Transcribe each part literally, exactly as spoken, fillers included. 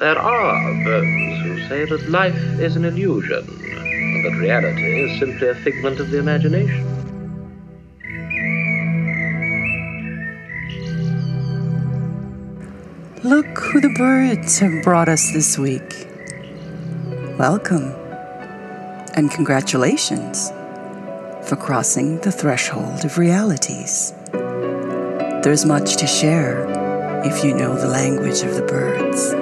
There are those who say that life is an illusion, and that reality is simply a figment of the imagination. Look who the birds have brought us this week. Welcome, and congratulations for crossing the threshold of realities. There's much to share if you know the language of the birds.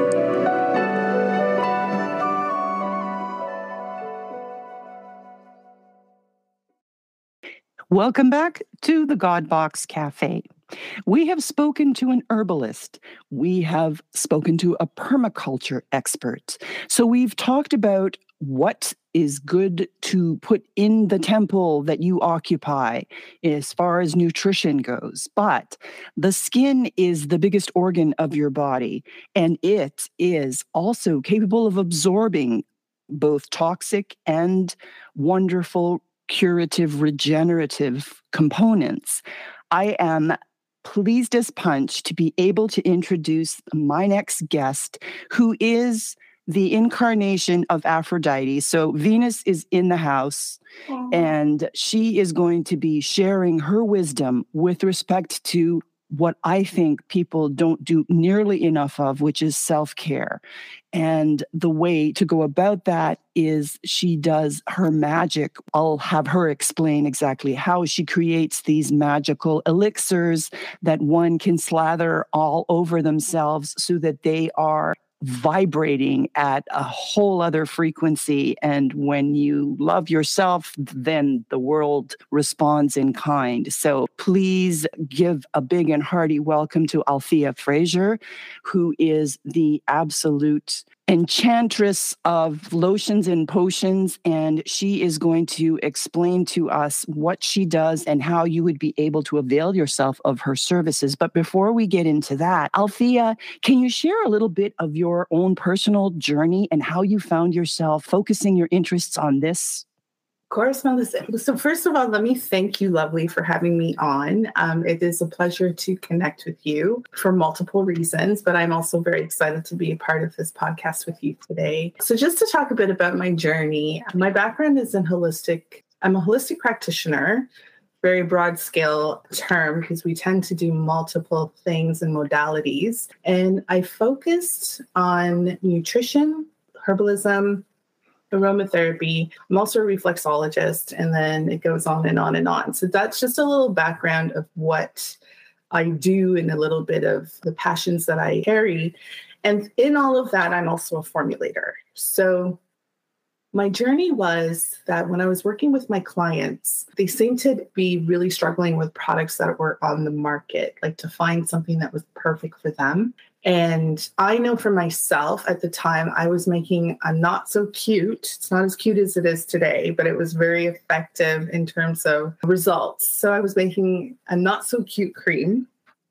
Welcome back to the God Box Cafe. We have spoken to an herbalist. We have spoken to a permaculture expert. So we've talked about what is good to put in the temple that you occupy as far as nutrition goes. But the skin is the biggest organ of your body, and it is also capable of absorbing both toxic and wonderful curative, regenerative components. I am pleased as punch to be able to introduce my next guest, who is the incarnation of Aphrodite. So Venus is in the house, oh. and she is going to be sharing her wisdom with respect to what I think people don't do nearly enough of, which is self-care. And the way to go about that is she does her magic. I'll have her explain exactly how she creates these magical elixirs that one can slather all over themselves so that they are vibrating at a whole other frequency. And when you love yourself, then the world responds in kind. So please give a big and hearty welcome to Althea Fraser, who is the absolute enchantress of lotions and potions, and she is going to explain to us what she does and how you would be able to avail yourself of her services. But before we get into that, Althea, can you share a little bit of your own personal journey and how you found yourself focusing your interests on this? Of course, Melissa. So first of all, let me thank you, Lovely, for having me on. Um, it is a pleasure to connect with you for multiple reasons, but I'm also very excited to be a part of this podcast with you today. So just to talk a bit about my journey, my background is in holistic. I'm a holistic practitioner, very broad scale term because we tend to do multiple things and modalities. And I focused on nutrition, herbalism, aromatherapy. I'm also a reflexologist, and then it goes on and on and on. So that's just a little background of what I do and a little bit of the passions that I carry. And in all of that, I'm also a formulator. So my journey was that when I was working with my clients, they seemed to be really struggling with products that were on the market, like to find something that was perfect for them. And I know for myself at the time, I was making a not so cute, it's not as cute as it is today, but it was very effective in terms of results. So I was making a not so cute cream.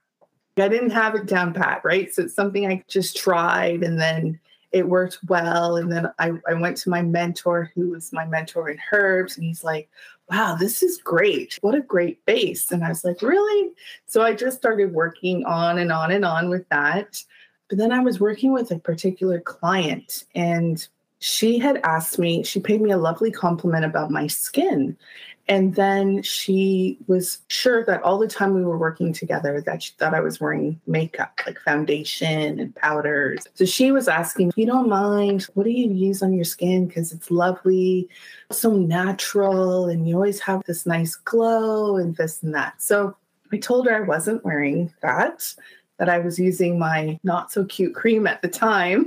I didn't have it down pat, right? So it's something I just tried and then it worked well. And then I, I went to my mentor, who was my mentor in herbs. And he's like, wow, this is great. What a great base. And I was like, really? So I just started working on and on and on with that. But then I was working with a particular client, and she had asked me, she paid me a lovely compliment about my skin. And then she was sure that all the time we were working together that she thought I was wearing makeup, like foundation and powders. So she was asking, if you don't mind, what do you use on your skin? Because it's lovely, so natural, and you always have this nice glow and this and that. So I told her I wasn't wearing that, that I was using my not so cute cream at the time.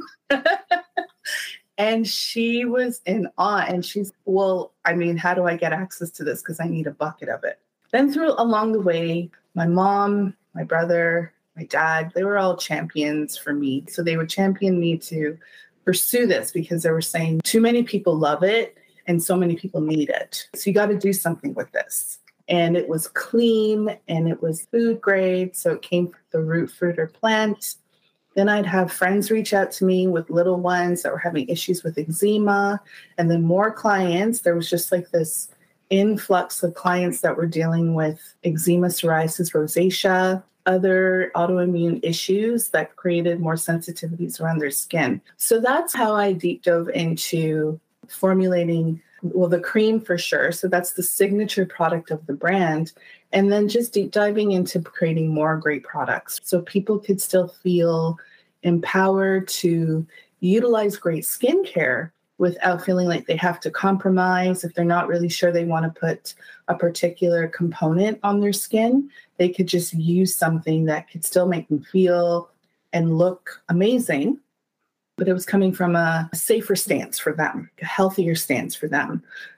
And she was in awe, and she's, well, I mean, how do I get access to this? Because I need a bucket of it. Then through along the way, my mom, my brother, my dad, they were all champions for me. So they would champion me to pursue this because they were saying too many people love it and so many people need it. So you got to do something with this. And it was clean and it was food grade. So it came from the root, fruit, or plant. Then I'd have friends reach out to me with little ones that were having issues with eczema. And then more clients. There was just like this influx of clients that were dealing with eczema, psoriasis, rosacea. other autoimmune issues that created more sensitivities around their skin. So that's how I deep dove into formulating, well, the cream for sure. So that's the signature product of the brand. And then just deep diving into creating more great products so people could still feel empowered to utilize great skincare without feeling like they have to compromise. If they're not really sure they want to put a particular component on their skin, they could just use something that could still make them feel and look amazing, but it was coming from a safer stance for them, a healthier stance for them.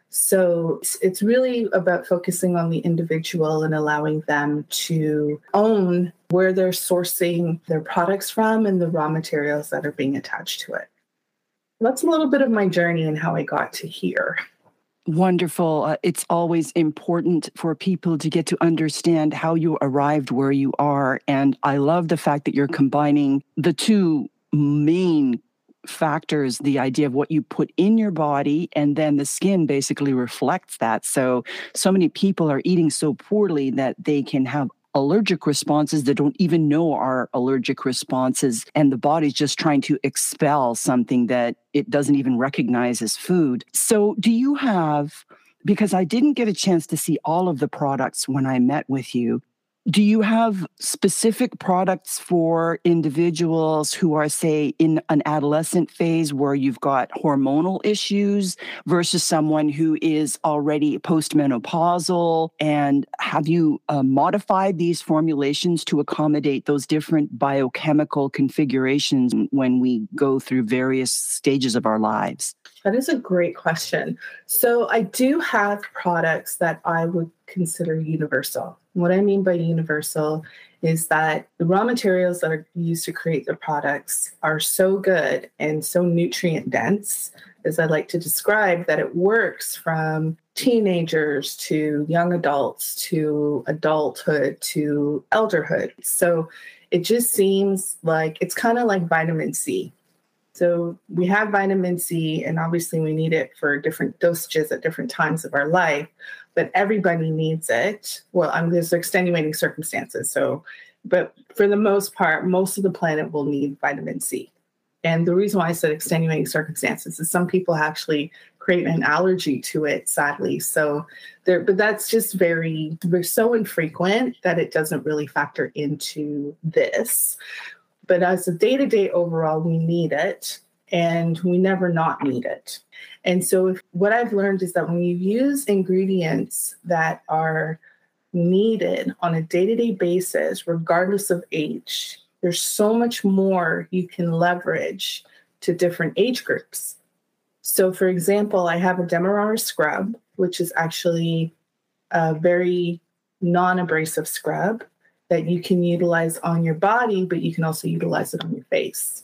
So it's, it's really about focusing on the individual and allowing them to own where they're sourcing their products from and the raw materials that are being attached to it. That's a little bit of my journey and how I got to here. Wonderful. Uh, it's always important for people to get to understand how you arrived where you are. And I love the fact that you're combining the two main factors, the idea of what you put in your body, and then the skin basically reflects that. So, so many people are eating so poorly that they can have allergic responses that don't even know are allergic responses, and the body's just trying to expel something that it doesn't even recognize as food. So do you have, because I didn't get a chance to see all of the products when I met with you, do you have specific products for individuals who are, say, in an adolescent phase where you've got hormonal issues versus someone who is already postmenopausal? And have you uh, modified these formulations to accommodate those different biochemical configurations when we go through various stages of our lives? That is a great question. So I do have products that I would consider universal. What I mean by universal is that the raw materials that are used to create the products are so good and so nutrient dense, as I like to describe, that it works from teenagers to young adults to adulthood to elderhood. So it just seems like it's kind of like vitamin C. So we have vitamin C, and obviously we need it for different dosages at different times of our life, but everybody needs it. Well, um, there's extenuating circumstances. So, but for the most part, most of the planet will need vitamin C. And the reason why I said extenuating circumstances is some people actually create an allergy to it, sadly. So there, but that's just very, very so infrequent that it doesn't really factor into this. But as a day-to-day overall, we need it, and we never not need it. And so if, what I've learned is that when you use ingredients that are needed on a day-to-day basis, regardless of age, there's so much more you can leverage to different age groups. So for example, I have a Demerara scrub, which is actually a very non-abrasive scrub that you can utilize on your body, but you can also utilize it on your face.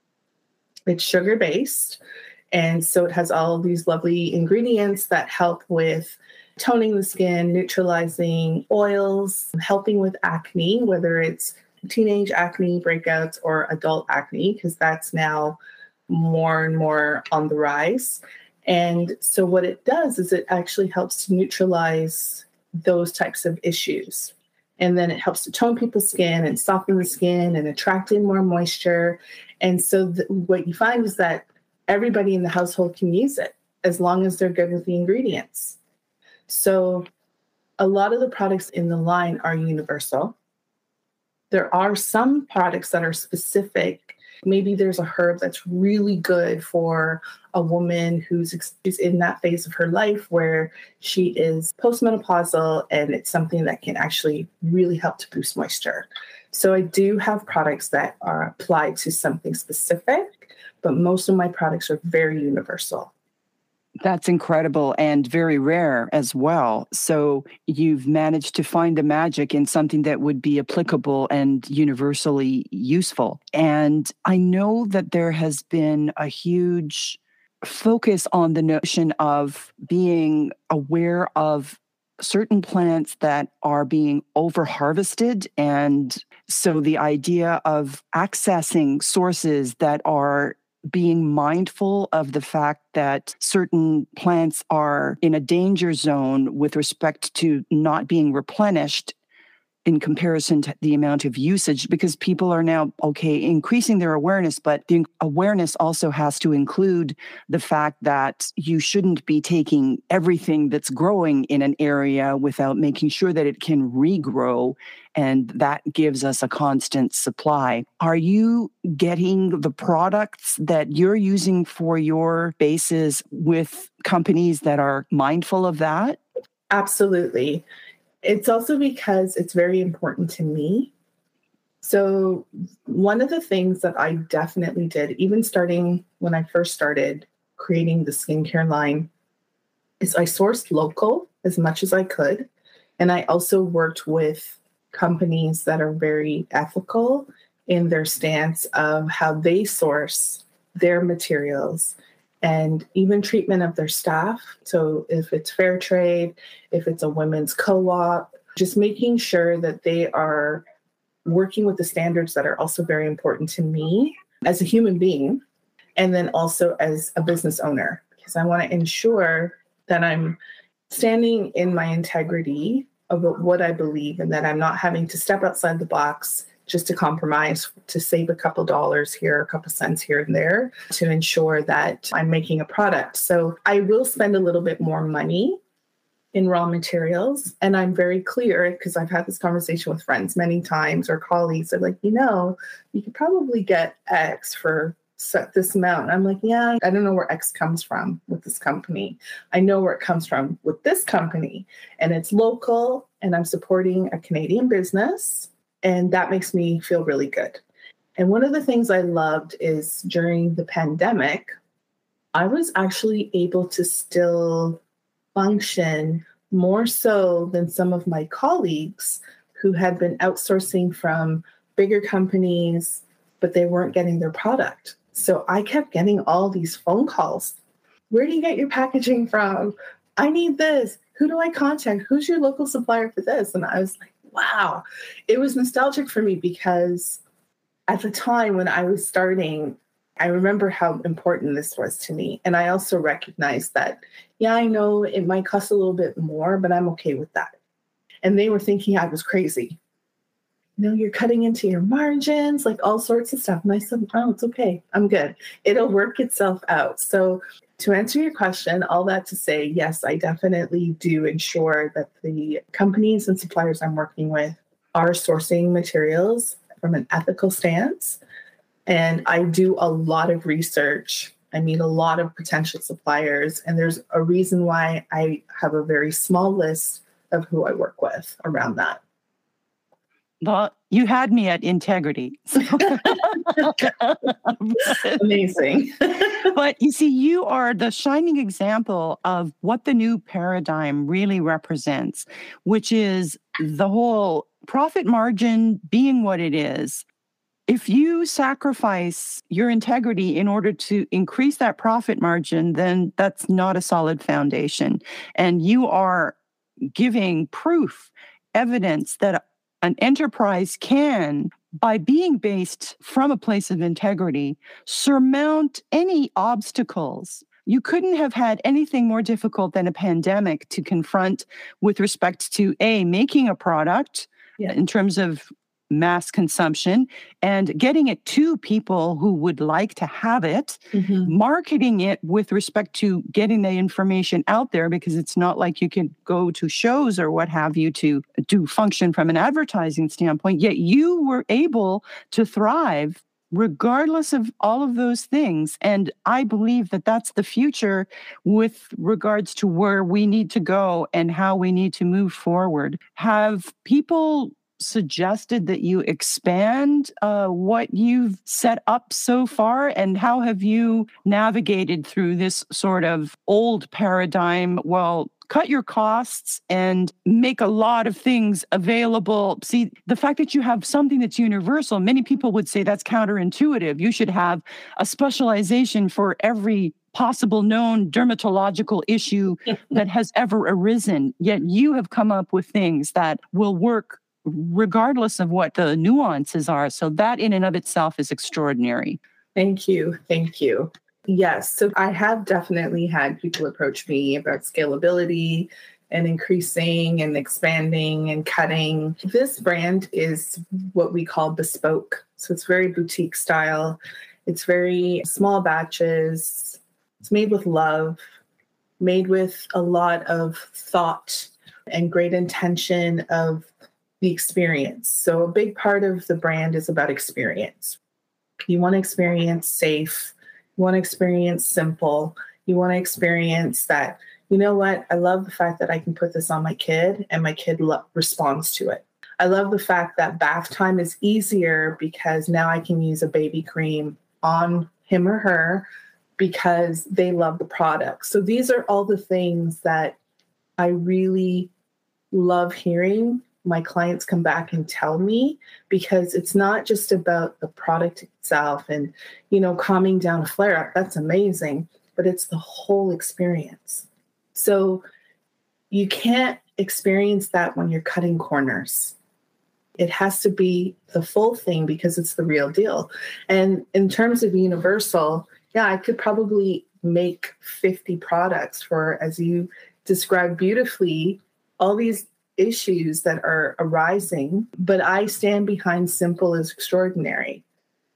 It's sugar-based, and so it has all of these lovely ingredients that help with toning the skin, neutralizing oils, helping with acne, whether it's teenage acne breakouts or adult acne, because that's now more and more on the rise. And so what it does is it actually helps to neutralize those types of issues. And then it helps to tone people's skin and soften the skin and attract in more moisture. And so th- what you find is that everybody in the household can use it as long as they're good with the ingredients. So a lot of the products in the line are universal. There are some products that are specific. Maybe there's a herb that's really good for a woman who's, who's in that phase of her life where she is postmenopausal, and it's something that can actually really help to boost moisture. So I do have products that are applied to something specific, but most of my products are very universal. That's incredible and very rare as well. So you've managed to find the magic in something that would be applicable and universally useful. And I know that there has been a huge focus on the notion of being aware of certain plants that are being over-harvested. And so the idea of accessing sources that are being mindful of the fact that certain plants are in a danger zone with respect to not being replenished in comparison to the amount of usage, because people are now, okay, increasing their awareness, but the awareness also has to include the fact that you shouldn't be taking everything that's growing in an area without making sure that it can regrow, and that gives us a constant supply. Are you getting the products that you're using for your bases with companies that are mindful of that? Absolutely. It's also because it's very important to me. So one of the things that I definitely did, even starting when I first started creating the skincare line, is I sourced local as much as I could. And I also worked with companies that are very ethical in their stance of how they source their materials and even treatment of their staff. So if it's fair trade, if it's a women's co-op, just making sure that they are working with the standards that are also very important to me as a human being, and then also as a business owner, because I want to ensure that I'm standing in my integrity of what I believe and that I'm not having to step outside the box just to compromise, to save a couple dollars here, a couple cents here and there, to ensure that I'm making a product. So I will spend a little bit more money in raw materials. And I'm very clear, because I've had this conversation with friends many times, or colleagues. They're like, you know, you could probably get X for this amount. I'm like, yeah, I don't know where X comes from with this company. I know where it comes from with this company, and it's local, and I'm supporting a Canadian business. And that makes me feel really good. And one of the things I loved is during the pandemic, I was actually able to still function more so than some of my colleagues who had been outsourcing from bigger companies, but they weren't getting their product. So I kept getting all these phone calls. Where do you get your packaging from? I need this. Who do I contact? Who's your local supplier for this? And I was like, wow, it was nostalgic for me, because at the time when I was starting, I remember how important this was to me. And I also recognized that, yeah, I know it might cost a little bit more, but I'm okay with that. And they were thinking I was crazy. You know, you're cutting into your margins, like all sorts of stuff. And I said, oh, it's okay. I'm good. It'll work itself out. So to answer your question, all that to say, yes, I definitely do ensure that the companies and suppliers I'm working with are sourcing materials from an ethical stance. And I do a lot of research. I meet a lot of potential suppliers. And there's a reason why I have a very small list of who I work with around that. Well, you had me at integrity. So. Amazing. But you see, you are the shining example of what the new paradigm really represents, which is the whole profit margin being what it is. If you sacrifice your integrity in order to increase that profit margin, then that's not a solid foundation. And you are giving proof, evidence that an enterprise can, by being based from a place of integrity, surmount any obstacles. You couldn't have had anything more difficult than a pandemic to confront with respect to, A, making a product yeah. in terms of mass consumption and getting it to people who would like to have it, mm-hmm. marketing it with respect to getting the information out there, because it's not like you can go to shows or what have you to do function from an advertising standpoint, yet you were able to thrive regardless of all of those things. And I believe that that's the future with regards to where we need to go and how we need to move forward. Have people suggested that you expand uh, what you've set up so far? And how have you navigated through this sort of old paradigm? Well, cut your costs and make a lot of things available. See, the fact that you have something that's universal, many people would say that's counterintuitive. You should have a specialization for every possible known dermatological issue that has ever arisen. Yet you have come up with things that will work regardless of what the nuances are. So that in and of itself is extraordinary. Thank you. Thank you. Yes. So I have definitely had people approach me about scalability, and increasing and expanding and cutting. This brand is what we call bespoke. So it's very boutique style. It's very small batches. It's made with love, made with a lot of thought and great intention of the experience. So a big part of the brand is about experience. You want to experience safe. You want to experience simple. You want to experience that, you know what? I love the fact that I can put this on my kid and my kid lo- responds to it. I love the fact that bath time is easier because now I can use a baby cream on him or her because they love the product. So these are all the things that I really love hearing my clients come back and tell me, because it's not just about the product itself and, you know, calming down a flare up. That's amazing, but it's the whole experience. So you can't experience that when you're cutting corners. It has to be the full thing because it's the real deal. And in terms of Universal, yeah, I could probably make fifty products for, as you described beautifully, all these issues that are arising, but I stand behind simple is extraordinary.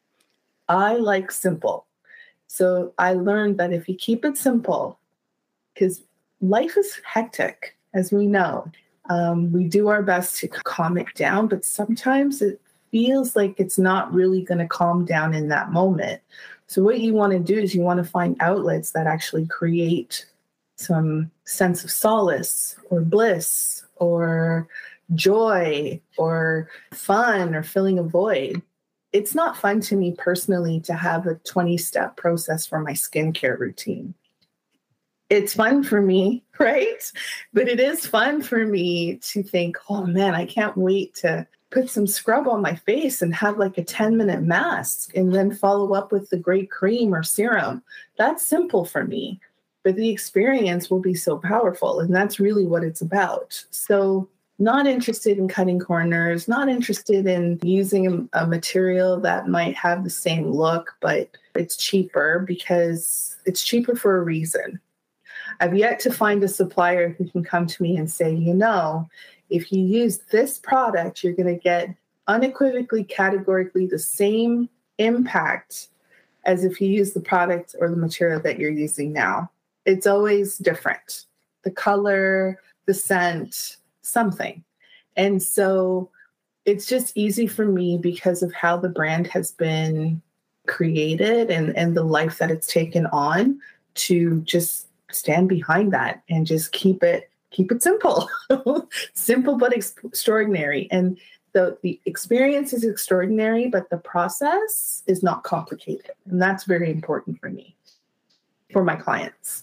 I like simple. So I learned that if you keep it simple, because life is hectic, as we know, um, we do our best to calm it down, but sometimes it feels like it's not really going to calm down in that moment. So what you want to do is you want to find outlets that actually create some sense of solace or bliss or joy or fun or filling a void. It's not fun to me personally to have a twenty-step process for my skincare routine. It's fun for me, right? But it is fun for me to think, oh man, I can't wait to put some scrub on my face and have like a ten minute mask and then follow up with the great cream or serum. That's simple for me. But the experience will be so powerful. And that's really what it's about. So not interested in cutting corners, not interested in using a, a material that might have the same look, but it's cheaper because it's cheaper for a reason. I've yet to find a supplier who can come to me and say, you know, if you use this product, you're going to get unequivocally, categorically the same impact as if you use the product or the material that you're using now. It's always different. The color, the scent, something. And so it's just easy for me because of how the brand has been created and, and the life that it's taken on to just stand behind that and just keep it keep it simple. Simple but ex- extraordinary. And the, the experience is extraordinary, but the process is not complicated. And that's very important for me, for my clients.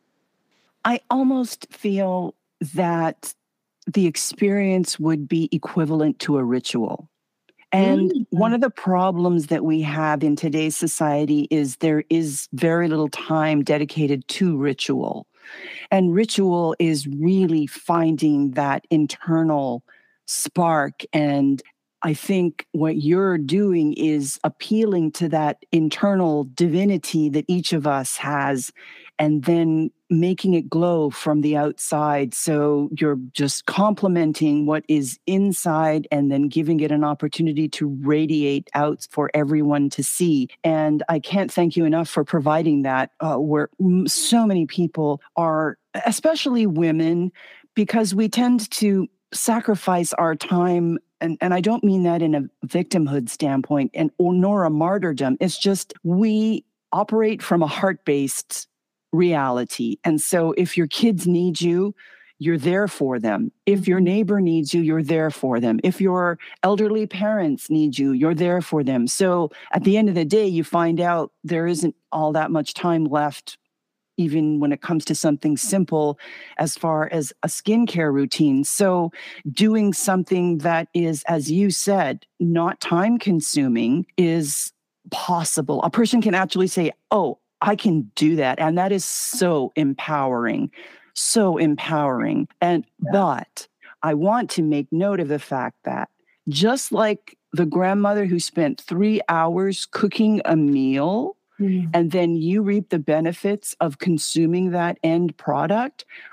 I almost feel that the experience would be equivalent to a ritual. And mm-hmm. one of the problems that we have in today's society is there is very little time dedicated to ritual. And ritual is really finding that internal spark. And I think what you're doing is appealing to that internal divinity that each of us has, and then making it glow from the outside. So you're just complementing what is inside and then giving it an opportunity to radiate out for everyone to see. And I can't thank you enough for providing that, uh, where so many people are, especially women, because we tend to sacrifice our time. And, and I don't mean that in a victimhood standpoint and or nor a martyrdom. It's just we operate from a heart-based reality. And so if your kids need you, you're there for them. If your neighbor needs you, you're there for them. If your elderly parents need you, you're there for them. So at the end of the day, you find out there isn't all that much time left, even when it comes to something simple as far as a skincare routine. So doing something that is, as you said, not time consuming is possible. A person can actually say, oh, I can do that. And that is so empowering, so empowering. And, yeah. But I want to make note of the fact that just like the grandmother who spent three hours cooking a meal, mm. and then you reap the benefits of consuming that end product,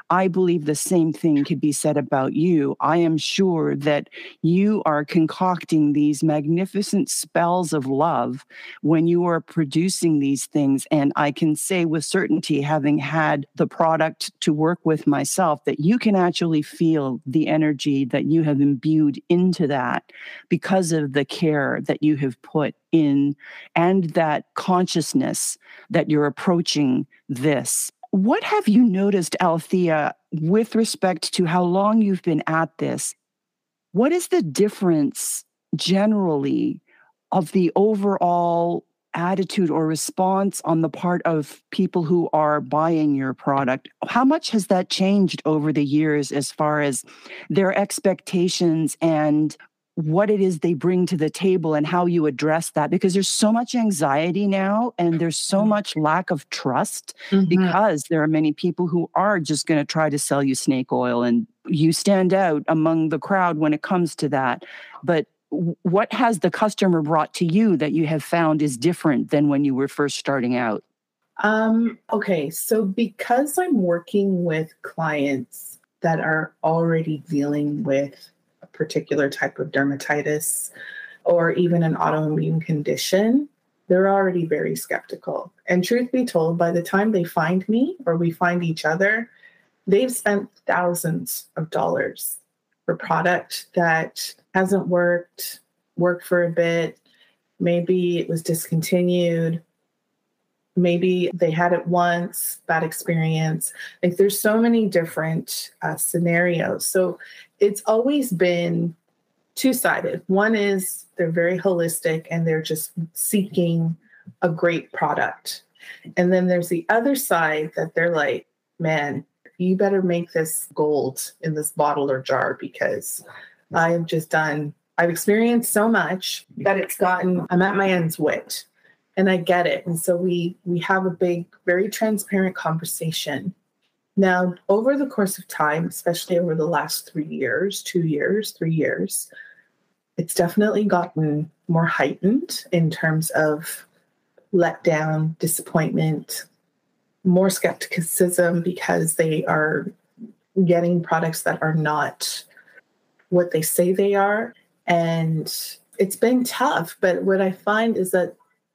I believe the same thing could be said about you. I am sure that you are concocting these magnificent spells of love when you are producing these things. And I can say with certainty, having had the product to work with myself, that you can actually feel the energy that you have imbued into that because of the care that you have put in and that consciousness that you're approaching this. What have you noticed, Althea, with respect to how long you've been at this? What is the difference generally of the overall attitude or response on the part of people who are buying your product? How much has that changed over the years as far as their expectations and what it is they bring to the table and how you address that? Because there's so much anxiety now and there's so much lack of trust mm-hmm. because there are many people who are just going to try to sell you snake oil, and you stand out among the crowd when it comes to that. But what has the customer brought to you that you have found is different than when you were first starting out? Um, okay, so because I'm working with clients that are already dealing with a particular type of dermatitis or even an autoimmune condition, they're already very skeptical. And truth be told, by the time they find me or we find each other, they've spent thousands of dollars for product that hasn't worked, worked for a bit, maybe it was discontinued, maybe they had it once, bad experience. Like there's so many different uh, scenarios. So it's always been two-sided. One is they're very holistic and they're just seeking a great product. And then there's the other side that they're like, man, you better make this gold in this bottle or jar because I have just done, I've experienced so much that it's gotten, I'm at my end's wit. And I get it. And so we we have a big, very transparent conversation. Now, over the course of time, especially over the last three years, two years, three years, it's definitely gotten more heightened in terms of letdown, disappointment, more skepticism because they are getting products that are not what they say they are. And it's been tough. But what I find is that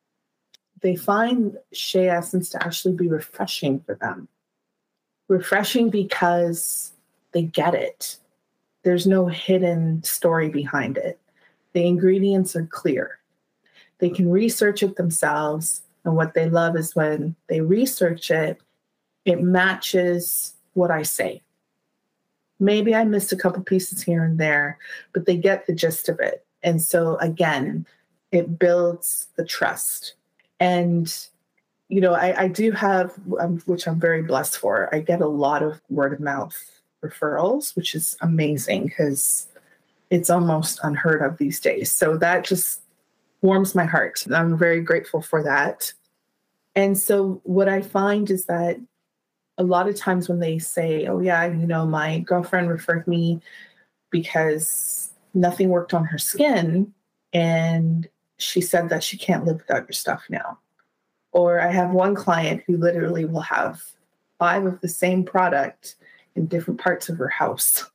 they find Shea Essence to actually be refreshing for them. Refreshing because they get it. There's no hidden story behind it. The ingredients are clear. They can research it themselves. And what they love is when they research it, it matches what I say. Maybe I missed a couple pieces here and there, but they get the gist of it. And so again, it builds the trust. And, you know, I, I do have, um, which I'm very blessed for, I get a lot of word of mouth referrals, which is amazing because it's almost unheard of these days. So that just warms my heart. I'm very grateful for that. And so what I find is that a lot of times when they say, oh yeah, you know, my girlfriend referred me because nothing worked on her skin and she said that she can't live without your stuff now. Or I have one client who literally will have five of the same product in different parts of her house.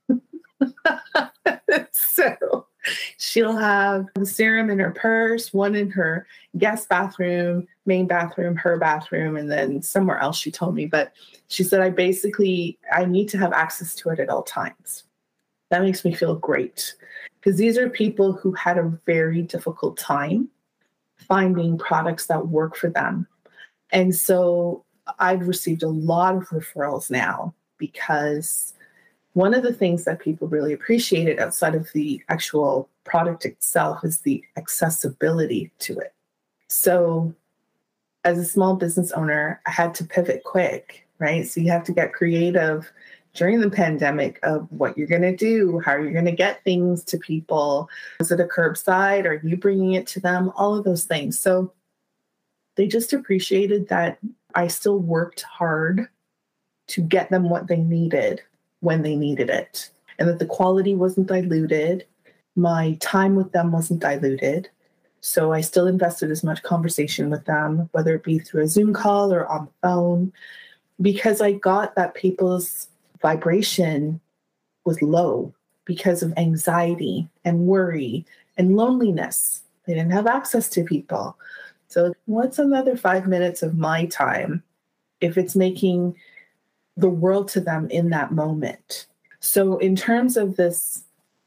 So she'll have the serum in her purse, one in her guest bathroom, main bathroom, her bathroom, and then somewhere else she told me. But she said, I basically, I need to have access to it at all times. That makes me feel great. Because these are people who had a very difficult time finding products that work for them. And so I've received a lot of referrals now because one of the things that people really appreciated outside of the actual product itself is the accessibility to it. So as a small business owner, I had to pivot quick, right? So you have to get creative during the pandemic of what you're going to do, how you're going to get things to people. Is it a curbside? Are you bringing it to them? All of those things. So they just appreciated that I still worked hard to get them what they needed when they needed it, and that the quality wasn't diluted. My time with them wasn't diluted. So I still invested as much conversation with them, whether it be through a Zoom call or on the phone, because I got that people's vibration was low because of anxiety and worry and loneliness. They didn't have access to people. So what's another five minutes of my time if it's making the world to them in that moment? So in terms of this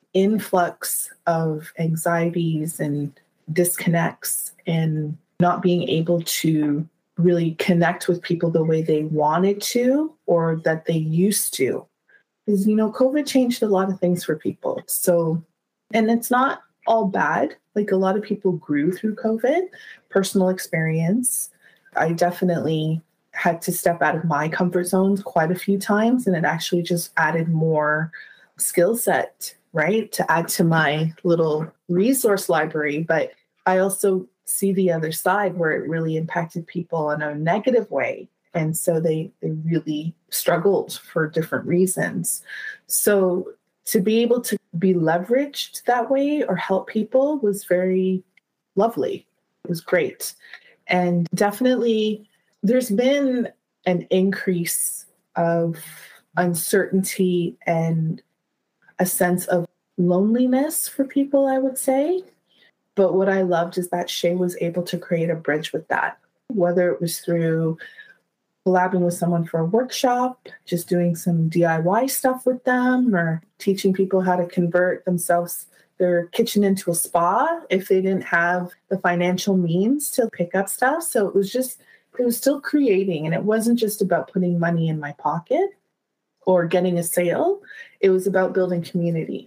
influx of anxieties and disconnects and not being able to really connect with people the way they wanted to or that they used to, is, you know, COVID changed a lot of things for people. So, and it's not all bad. Like, a lot of people grew through COVID, personal experience. I definitely had to step out of my comfort zones quite a few times, and it actually just added more skill set, right, to add to my little resource library. But I also see the other side where it really impacted people in a negative way. And so they, they really struggled for different reasons. So to be able to be leveraged that way or help people was very lovely. It was great. And definitely there's been an increase of uncertainty and a sense of loneliness for people, I would say. But what I loved is that Shay was able to create a bridge with that, whether it was through collabing with someone for a workshop, just doing some D I Y stuff with them, or teaching people how to convert themselves, their kitchen into a spa if they didn't have the financial means to pick up stuff. So it was just, it was still creating, and it wasn't just about putting money in my pocket or getting a sale. It was about building community.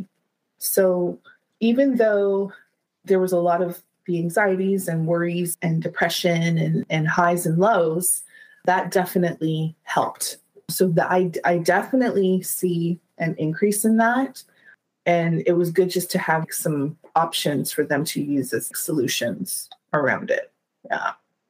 So even though there was a lot of the anxieties and worries and depression and, and highs and lows, that definitely helped. So the, I, I definitely see an increase in that. And it was good just to have some options for them to use as solutions around it. Yeah.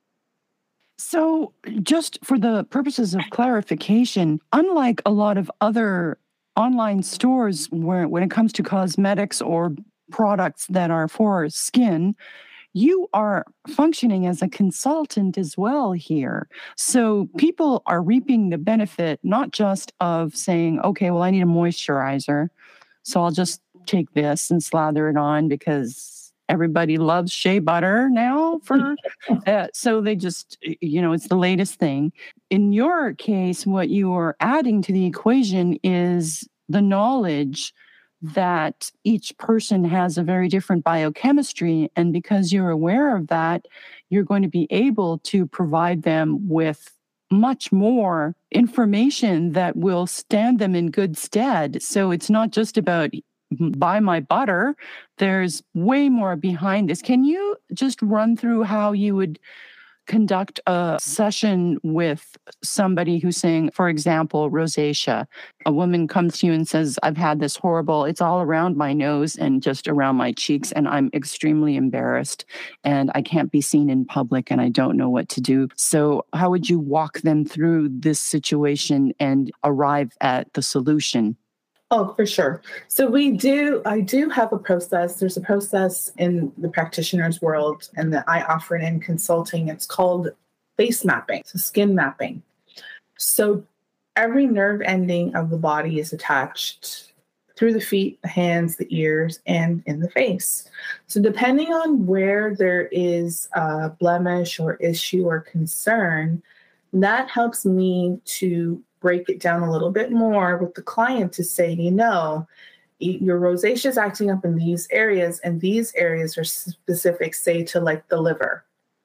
So just for the purposes of clarification, unlike a lot of other online stores where when it comes to cosmetics or products that are for skin, you are functioning as a consultant as well here. So people are reaping the benefit, not just of saying, okay, well, I need a moisturizer, so I'll just take this and slather it on because everybody loves shea butter now. For uh, so they just, you know, it's the latest thing. In your case, what you are adding to the equation is the knowledge that each person has a very different biochemistry. And because you're aware of that, you're going to be able to provide them with much more information that will stand them in good stead. So it's not just about buy my butter. There's way more behind this. Can you just run through how you would conduct a session with somebody who's saying, for example, rosacea? A woman comes to you and says, I've had this horrible, it's all around my nose and just around my cheeks, and I'm extremely embarrassed and I can't be seen in public and I don't know what to do. So how would you walk them through this situation and arrive at the solution? Oh, for sure. So we do, I do have a process. There's a process in the practitioner's world and that I offer it in consulting. It's called face mapping, so skin mapping. So every nerve ending of the body is attached through the feet, the hands, the ears, and in the face. So depending on where there is a blemish or issue or concern, that helps me to break it down a little bit more with the client to say, you know, your rosacea is acting up in these areas, and these areas are specific, say, to like the liver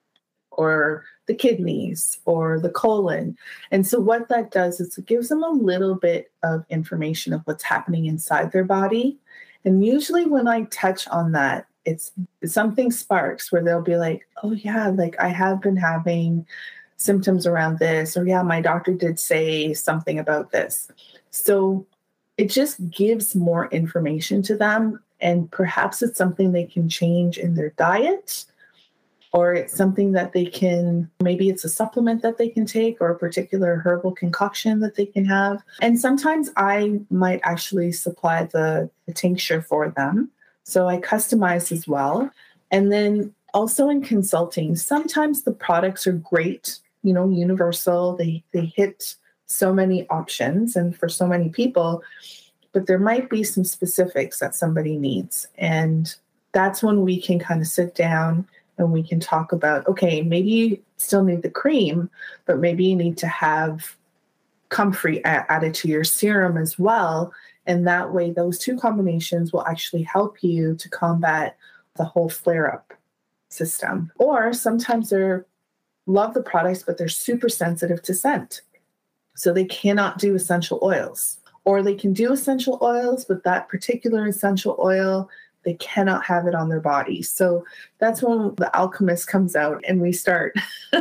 or the kidneys or the colon. And so what that does is it gives them a little bit of information of what's happening inside their body. And usually when I touch on that, it's something sparks where they'll be like, oh yeah, like I have been having symptoms around this, or yeah, my doctor did say something about this. So it just gives more information to them, and perhaps it's something they can change in their diet, or it's something that they can, maybe it's a supplement that they can take or a particular herbal concoction that they can have. And sometimes I might actually supply the, the tincture for them. So I customize as well. And then also in consulting, sometimes the products are great, you know, universal. They they hit so many options and for so many people, but there might be some specifics that somebody needs. And that's when we can kind of sit down and we can talk about, okay, maybe you still need the cream, but maybe you need to have Comfrey added to your serum as well. And that way, those two combinations will actually help you to combat the whole flare-up system. Or sometimes they're love the products, but they're super sensitive to scent. So they cannot do essential oils. Or they can do essential oils, but that particular essential oil, they cannot have it on their body. So that's when the alchemist comes out and we start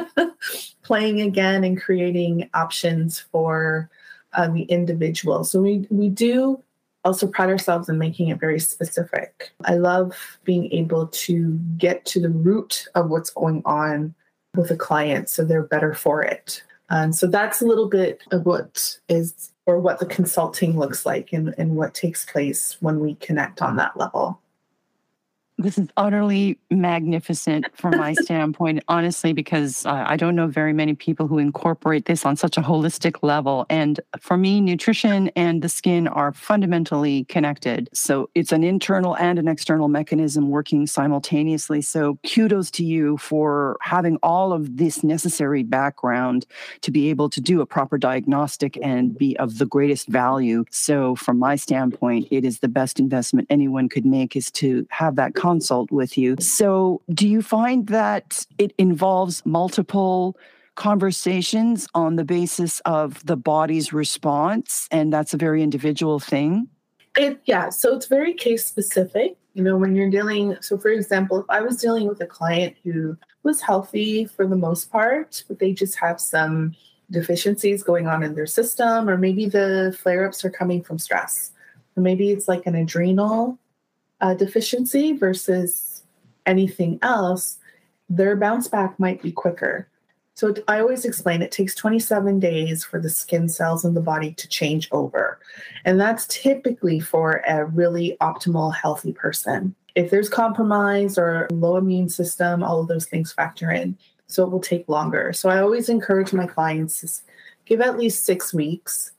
playing again and creating options for uh, the individual. So we, we do also pride ourselves in making it very specific. I love being able to get to the root of what's going on with a client so they're better for it. And so that's a little bit of what is, or what the consulting looks like and, and what takes place when we connect on that level. This is utterly magnificent from my standpoint, honestly, because uh, I don't know very many people who incorporate this on such a holistic level. And for me, nutrition and the skin are fundamentally connected. So it's an internal and an external mechanism working simultaneously. So kudos to you for having all of this necessary background to be able to do a proper diagnostic and be of the greatest value. So from my standpoint, it is the best investment anyone could make is to have that consult with you. So do you find that it involves multiple conversations on the basis of the body's response, and that's a very individual thing? It, yeah, so it's very case specific. You know, when you're dealing, so for example, if I was dealing with a client who was healthy for the most part, but they just have some deficiencies going on in their system, or maybe the flare-ups are coming from stress. Or maybe it's like an adrenal Uh, deficiency versus anything else, their bounce back might be quicker. So it, I always explain it takes twenty-seven days for the skin cells in the body to change over. And that's typically for a really optimal, healthy person. If there's compromise or low immune system, all of those things factor in. So it will take longer. So I always encourage my clients to give at least six weeks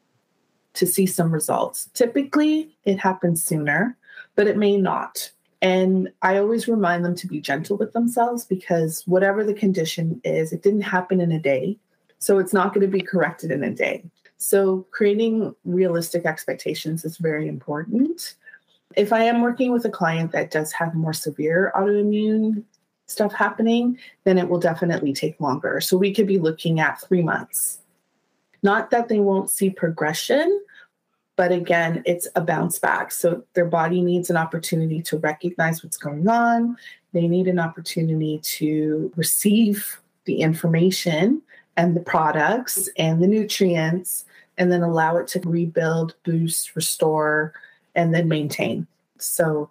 to see some results. Typically, it happens sooner, but it may not. And I always remind them to be gentle with themselves because whatever the condition is, it didn't happen in a day. So it's not going to be corrected in a day. So creating realistic expectations is very important. If I am working with a client that does have more severe autoimmune stuff happening, then it will definitely take longer. So we could be looking at three months. Not that they won't see progression, but again, it's a bounce back. So their body needs an opportunity to recognize what's going on. They need an opportunity to receive the information and the products and the nutrients, and then allow it to rebuild, boost, restore, and then maintain. So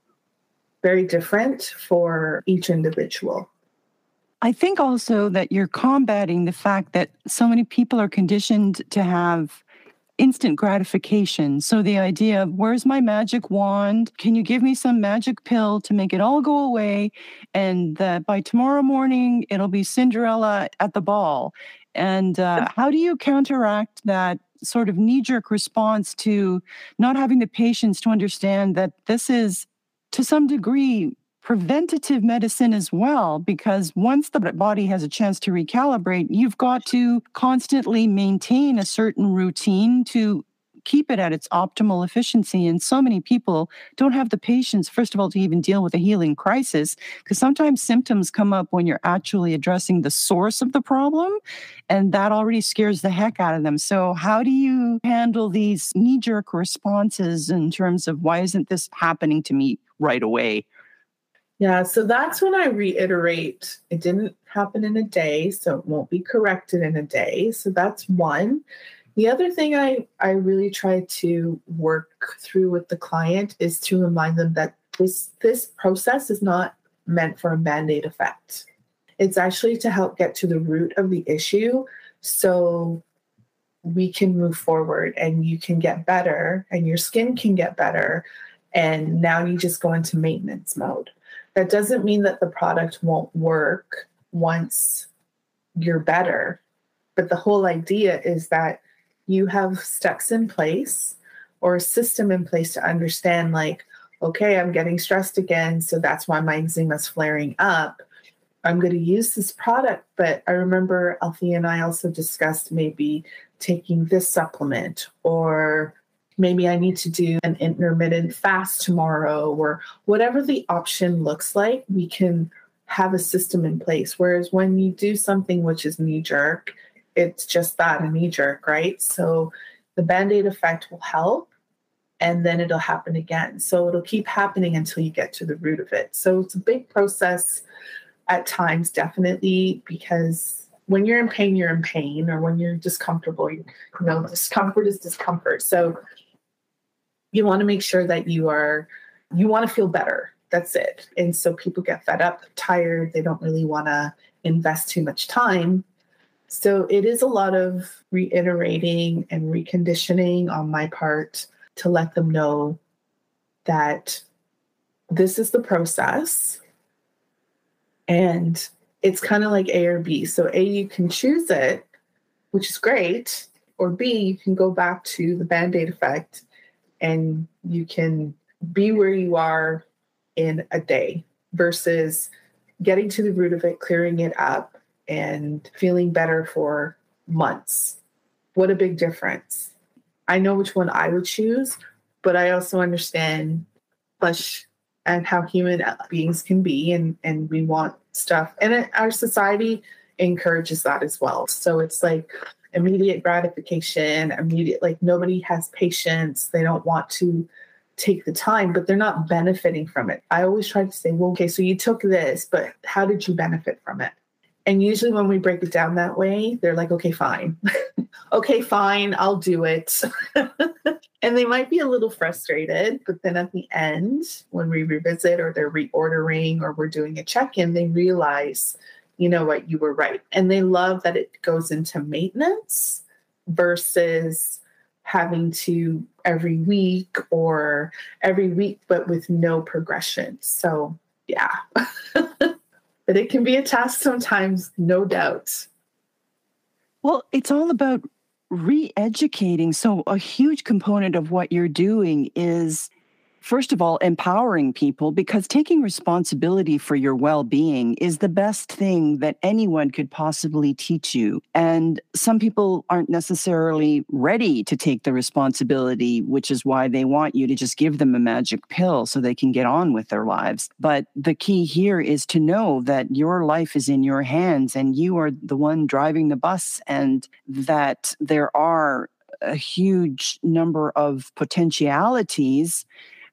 very different for each individual. I think also that you're combating the fact that so many people are conditioned to have instant gratification. So the idea of where's my magic wand? Can you give me some magic pill to make it all go away? And that by tomorrow morning, it'll be Cinderella at the ball. And uh, how do you counteract that sort of knee-jerk response to not having the patience to understand that this is, to some degree, preventative medicine as well, because once the body has a chance to recalibrate, you've got to constantly maintain a certain routine to keep it at its optimal efficiency. And so many people don't have the patience, first of all, to even deal with a healing crisis, because sometimes symptoms come up when you're actually addressing the source of the problem, and that already scares the heck out of them. So how do you handle these knee-jerk responses in terms of why isn't this happening to me right away? Yeah, so that's when I reiterate, it didn't happen in a day, so it won't be corrected in a day. So that's one. The other thing I, I really try to work through with the client is to remind them that this, this process is not meant for a Band-Aid effect. It's actually to help get to the root of the issue so we can move forward and you can get better and your skin can get better. And now you just go into maintenance mode. That doesn't mean that the product won't work once you're better. But the whole idea is that you have steps in place or a system in place to understand, like, okay, I'm getting stressed again, so that's why my eczema is flaring up. I'm going to use this product, but I remember Althea and I also discussed maybe taking this supplement, or maybe I need to do an intermittent fast tomorrow, or whatever the option looks like, we can have a system in place. Whereas when you do something which is knee-jerk, it's just that, a knee-jerk, right? So the Band-Aid effect will help, and then it'll happen again. So it'll keep happening until you get to the root of it. So it's a big process at times, definitely, because when you're in pain, you're in pain, or when you're discomfortable, you, you know, discomfort is discomfort. So you want to make sure that you are, you want to feel better. That's it. And so people get fed up, tired, they don't really want to invest too much time. So it is a lot of reiterating and reconditioning on my part to let them know that this is the process. And it's kind of like A or B. So A, you can choose it, which is great. Or B, you can go back to the Band-Aid effect and you can be where you are in a day versus getting to the root of it, clearing it up, and feeling better for months. What a big difference. I know which one I would choose, but I also understand flesh and how human beings can be, and, and we want stuff. And it, our society encourages that as well. So it's like immediate gratification, immediate, like nobody has patience. They don't want to take the time, but they're not benefiting from it. I always try to say, well, okay, so you took this, but how did you benefit from it? And usually when we break it down that way, they're like, okay, fine. okay, fine, I'll do it. And they might be a little frustrated, but then at the end, when we revisit or they're reordering or we're doing a check-in, they realize, you know what, you were right. And they love that it goes into maintenance versus having to every week or every week, but with no progression. So yeah, but it can be a task sometimes, no doubt. Well, it's all about re-educating. So a huge component of what you're doing is, first of all, empowering people, because taking responsibility for your well-being is the best thing that anyone could possibly teach you. And some people aren't necessarily ready to take the responsibility, which is why they want you to just give them a magic pill so they can get on with their lives. But the key here is to know that your life is in your hands and you are the one driving the bus, and that there are a huge number of potentialities,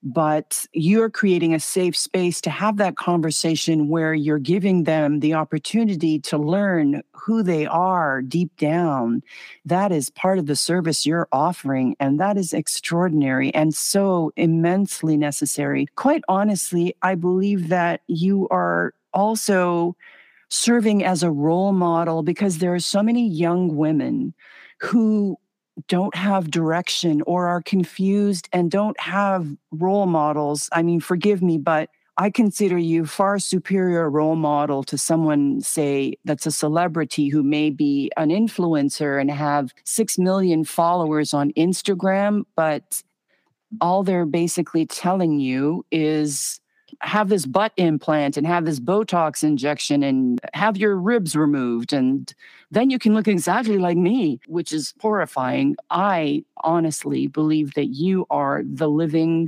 but you're creating a safe space to have that conversation where you're giving them the opportunity to learn who they are deep down. That is part of the service you're offering, and that is extraordinary and so immensely necessary. Quite honestly, I believe that you are also serving as a role model, because there are so many young women who don't have direction or are confused and don't have role models. I mean, forgive me, but I consider you far superior role model to someone, say, that's a celebrity who may be an influencer and have six million followers on Instagram, but all they're basically telling you is have this butt implant and have this Botox injection and have your ribs removed, and then you can look exactly like me, which is horrifying. I honestly believe that you are the living,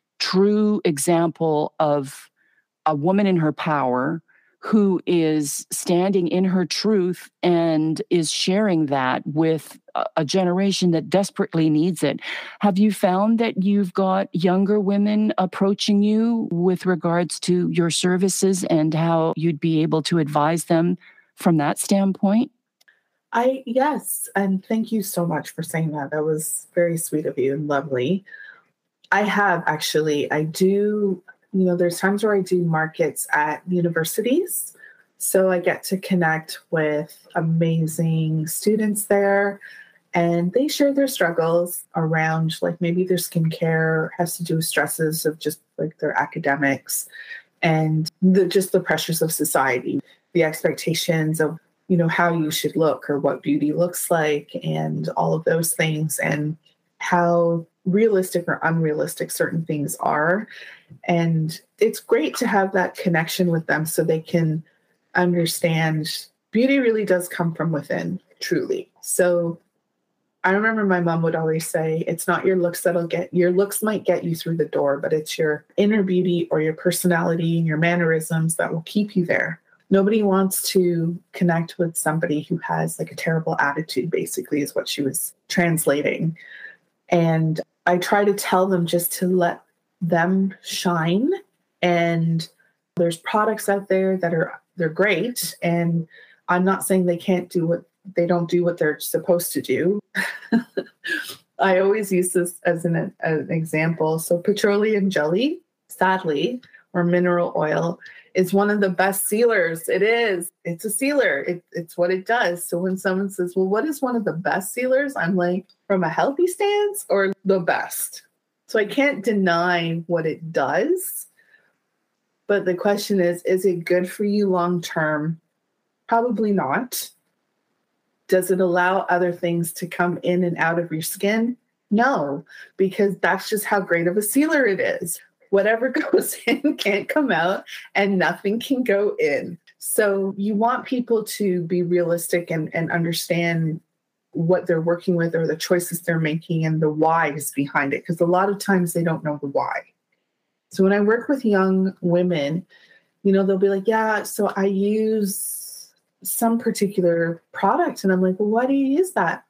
true example of a woman in her power who is standing in her truth and is sharing that with a, a generation that desperately needs it. Have you found that you've got younger women approaching you with regards to your services and how you'd be able to advise them from that standpoint? I, yes. And thank you so much for saying that. That was very sweet of you and lovely. I have actually, I do, you know, there's times where I do markets at universities. So I get to connect with amazing students there, and they share their struggles around, like, maybe their skincare has to do with stresses of just like their academics and the, just the pressures of society, the expectations of, you know, how you should look or what beauty looks like and all of those things and how realistic or unrealistic certain things are. And it's great to have that connection with them so they can understand beauty really does come from within, truly. So I remember my mom would always say, it's not your looks that'll get, your looks might get you through the door, but it's your inner beauty or your personality and your mannerisms that will keep you there. Nobody wants to connect with somebody who has like a terrible attitude, basically, is what she was translating. And I try to tell them just to let them shine. And there's products out there that are, they're great. And I'm not saying they can't do what, they don't do what they're supposed to do. I always use this as an, an example. So petroleum jelly, sadly, or mineral oil, is one of the best sealers. It is. It's a sealer. It, it's what it does. So when someone says, well, what is one of the best sealers? I'm like, from a healthy stance or the best? So I can't deny what it does. But the question is, is it good for you long term? Probably not. Does it allow other things to come in and out of your skin? No, because that's just how great of a sealer it is. Whatever goes in can't come out and nothing can go in. So you want people to be realistic and, and understand what they're working with or the choices they're making and the whys behind it, because a lot of times they don't know the why. So when I work with young women, you know, they'll be like, yeah, so I use some particular product. And I'm like, well, why do you use that?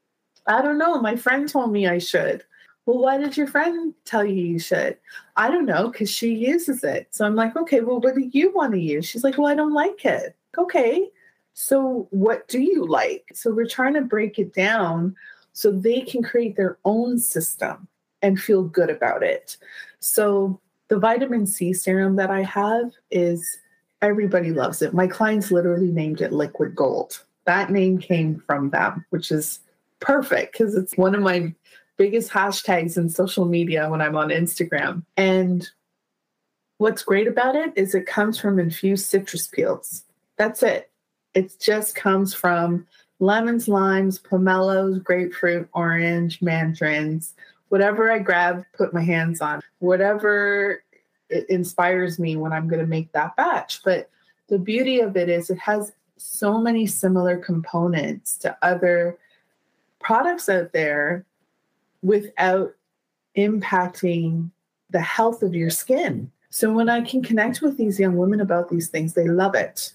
I don't know. My friend told me I should. Well, why did your friend tell you you should? I don't know, because she uses it. So I'm like, okay, well, what do you want to use? She's like, well, I don't like it. Okay, so what do you like? So we're trying to break it down so they can create their own system and feel good about it. So the vitamin C serum that I have is, everybody loves it. My clients literally named it Liquid Gold. That name came from them, which is perfect because it's one of my biggest hashtags in social media when I'm on Instagram. And what's great about it is it comes from infused citrus peels. That's it. It just comes from lemons, limes, pomelos, grapefruit, orange, mandarins, whatever I grab, put my hands on, whatever it inspires me when I'm going to make that batch. But the beauty of it is it has so many similar components to other products out there without impacting the health of your skin. So when I can connect with these young women about these things, they love it.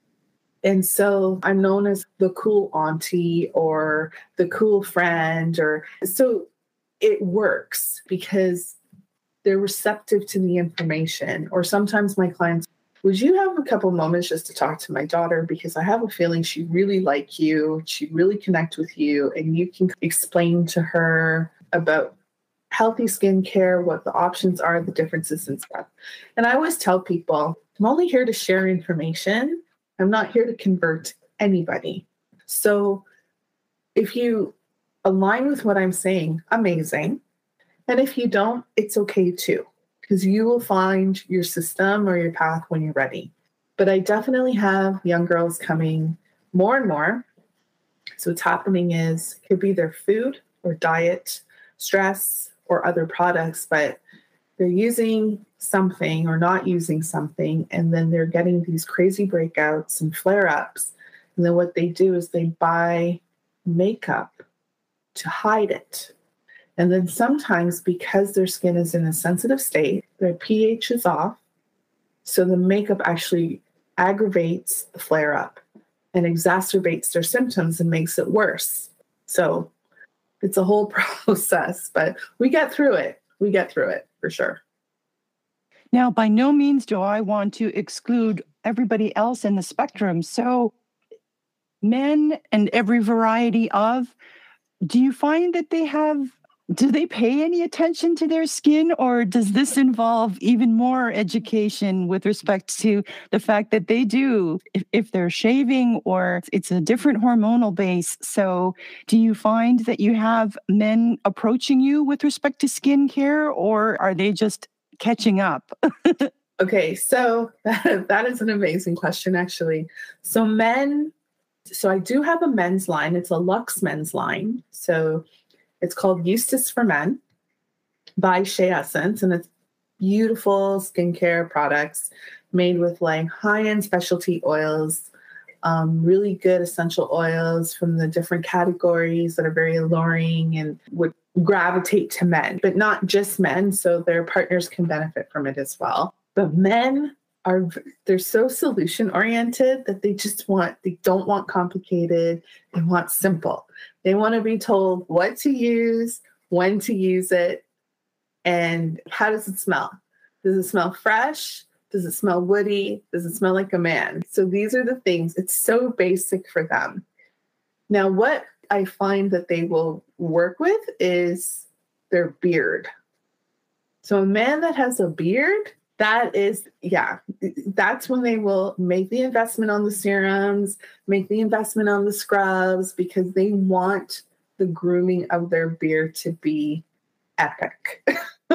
And so I'm known as the cool auntie or the cool friend, or so it works because they're receptive to the information. Or sometimes my clients, would you have a couple moments just to talk to my daughter? Because I have a feeling she'd really like you. She'd really connect with you. And you can explain to her about healthy skincare, what the options are, the differences and stuff. And I always tell people, I'm only here to share information. I'm not here to convert anybody. So if you align with what I'm saying, amazing. And if you don't, it's okay too, because you will find your system or your path when you're ready. But I definitely have young girls coming more and more. So what's happening is it could be their food or diet, stress, or other products, but they're using something or not using something, and then they're getting these crazy breakouts and flare-ups. And then what they do is they buy makeup to hide it. And then sometimes because their skin is in a sensitive state, their pH is off. So the makeup actually aggravates the flare-up and exacerbates their symptoms and makes it worse. So it's a whole process, but we get through it. We get through it for sure. Now, by no means do I want to exclude everybody else in the spectrum. So men and every variety of, do you find that they have, do they pay any attention to their skin, or does this involve even more education with respect to the fact that they do, if, if they're shaving or it's a different hormonal base? So do you find that you have men approaching you with respect to skincare, or are they just catching up? Okay, so that, that is an amazing question, actually. So men So I do have a men's line. It's a luxe men's line. So it's called Eustace for Men by Shea Essence, and it's beautiful skincare products made with like high-end specialty oils, um, really good essential oils from the different categories that are very alluring and would gravitate to men, but not just men. So their partners can benefit from it as well. But men are, they're so solution oriented that they just want, they don't want complicated. They want simple. They want to be told what to use, when to use it, and how does it smell? Does it smell fresh? Does it smell woody? Does it smell like a man? So these are the things. It's so basic for them. Now, what I find that they will work with is their beard. So a man that has a beard, that is, yeah, that's when they will make the investment on the serums, make the investment on the scrubs, because they want the grooming of their beard to be epic.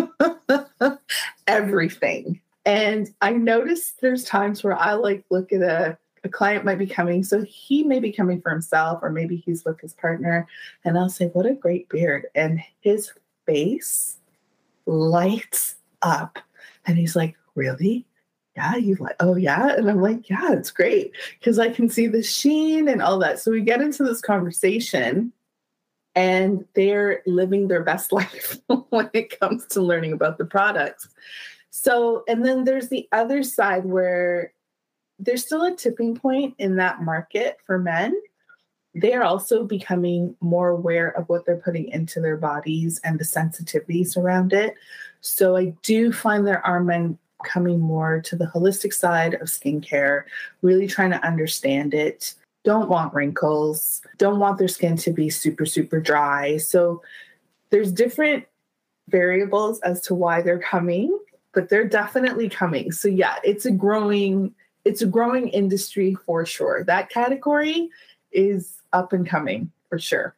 Everything. And I noticed there's times where I like look at a, a client might be coming. So he may be coming for himself, or maybe he's with his partner. And I'll say, what a great beard. And his face lights up. And he's like, really? Yeah, you like, oh yeah. And I'm like, yeah, it's great. Because I can see the sheen and all that. So we get into this conversation, and they're living their best life when it comes to learning about the products. So, and then there's the other side where there's still a tipping point in that market for men. They are also becoming more aware of what they're putting into their bodies and the sensitivities around it. So I do find there are men coming more to the holistic side of skincare, really trying to understand it, don't want wrinkles, don't want their skin to be super, super dry. So there's different variables as to why they're coming, but they're definitely coming. So yeah, it's a growing, it's a growing industry for sure. That category is up and coming for sure.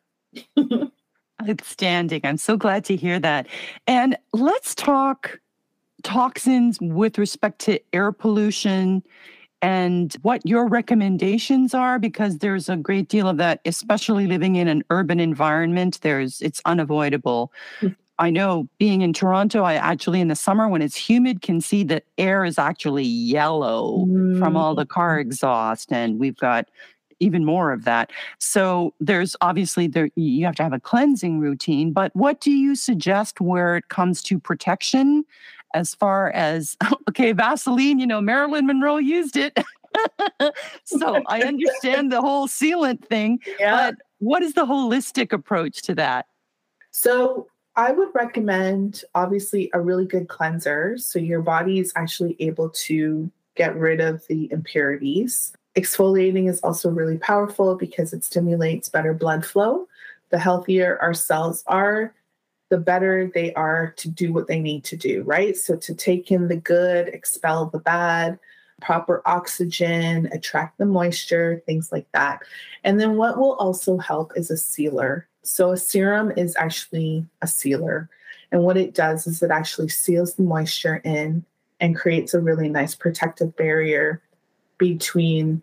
Outstanding. I'm so glad to hear that. And let's talk toxins with respect to air pollution and what your recommendations are, because there's a great deal of that, especially living in an urban environment. There's, it's unavoidable. I know being in Toronto, I actually in the summer when it's humid can see that air is actually yellow mm. from all the car exhaust, and we've got even more of that. So there's obviously there you have to have a cleansing routine, but what do you suggest where it comes to protection as far as, okay, Vaseline, you know, Marilyn Monroe used it. So I understand the whole sealant thing, yeah. But what is the holistic approach to that? So I would recommend, obviously, a really good cleanser. So your body is actually able to get rid of the impurities. Exfoliating is also really powerful because it stimulates better blood flow. The healthier our cells are, the better they are to do what they need to do, right? So to take in the good, expel the bad, proper oxygen, attract the moisture, things like that. And then what will also help is a sealer. So a serum is actually a sealer. And what it does is it actually seals the moisture in and creates a really nice protective barrier between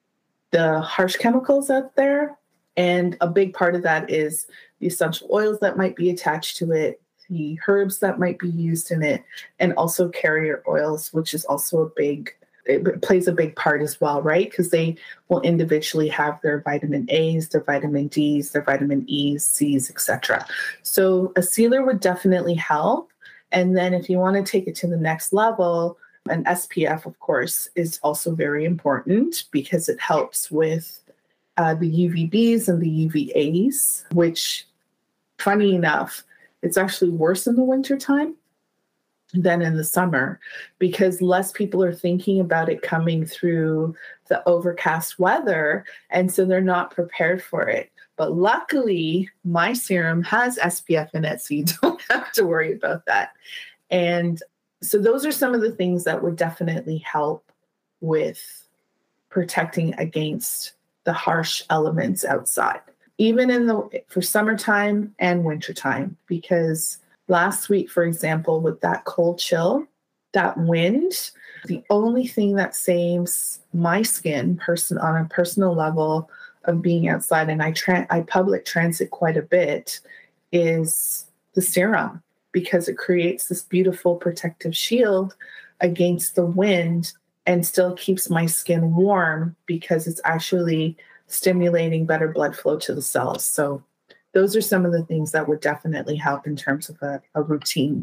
the harsh chemicals out there. And a big part of that is the essential oils that might be attached to it, the herbs that might be used in it, and also carrier oils, which is also a big, it plays a big part as well, right? Because they will individually have their vitamin A's, their vitamin D's, their vitamin E's, C's, et cetera. So a sealer would definitely help. And then if you want to take it to the next level, an S P F, of course, is also very important because it helps with uh, the U V Bs and the U V A's, which, funny enough, it's actually worse in the wintertime than in the summer because less people are thinking about it coming through the overcast weather, and so they're not prepared for it. But luckily, my serum has S P F in it, so you don't have to worry about that. And so those are some of the things that would definitely help with protecting against the harsh elements outside, even in the for summertime and wintertime. Because last week, for example, with that cold chill, that wind, the only thing that saves my skin person on a personal level of being outside, and I tra- I public transit quite a bit, is the serum, because it creates this beautiful protective shield against the wind and still keeps my skin warm because it's actually stimulating better blood flow to the cells. So those are some of the things that would definitely help in terms of a, a routine.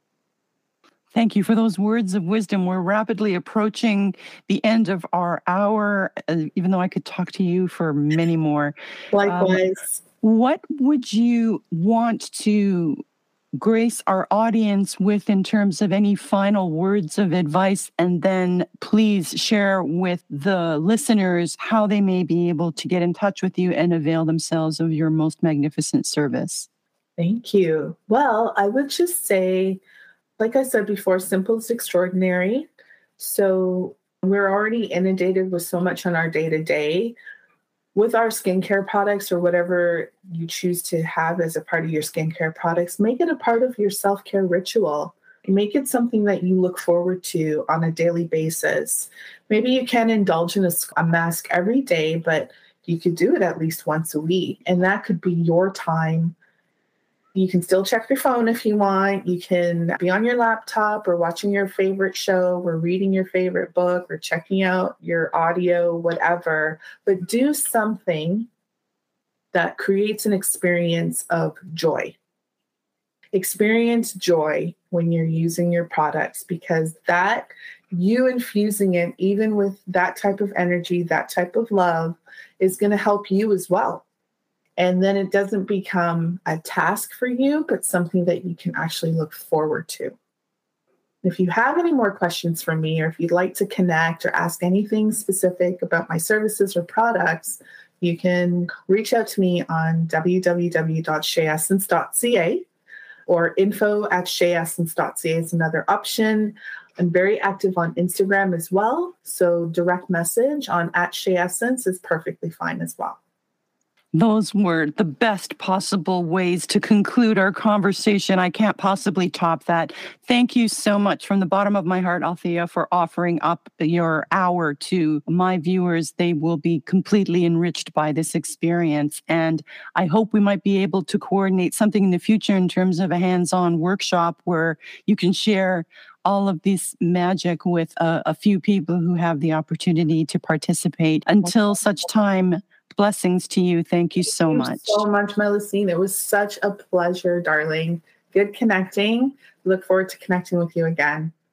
Thank you for those words of wisdom. We're rapidly approaching the end of our hour, uh, even though I could talk to you for many more. Likewise. Um, what would you want to grace our audience with in terms of any final words of advice? And then please share with the listeners how they may be able to get in touch with you and avail themselves of your most magnificent service. Thank you. Well, I would just say, like I said before, simple is extraordinary. So we're already inundated with so much on our day-to-day. With our skincare products or whatever you choose to have as a part of your skincare products, make it a part of your self-care ritual. Make it something that you look forward to on a daily basis. Maybe you can't indulge in a, a mask every day, but you could do it at least once a week. And that could be your time. You can still check your phone if you want. You can be on your laptop or watching your favorite show or reading your favorite book or checking out your audio, whatever. But do something that creates an experience of joy. Experience joy when you're using your products, because that, you infusing it, even with that type of energy, that type of love, is going to help you as well. And then it doesn't become a task for you, but something that you can actually look forward to. If you have any more questions for me, or if you'd like to connect or ask anything specific about my services or products, you can reach out to me on w w w dot shea essence dot c a, or info at shea essence dot c a is another option. I'm very active on Instagram as well, so direct message on at Shea Essence is perfectly fine as well. Those were the best possible ways to conclude our conversation. I can't possibly top that. Thank you so much from the bottom of my heart, Althea, for offering up your hour to my viewers. They will be completely enriched by this experience. And I hope we might be able to coordinate something in the future in terms of a hands-on workshop where you can share all of this magic with a, a few people who have the opportunity to participate. Until such time, blessings to you. Thank you so Thank much. you so much, Melusine. It was such a pleasure, darling. Good connecting. Look forward to connecting with you again.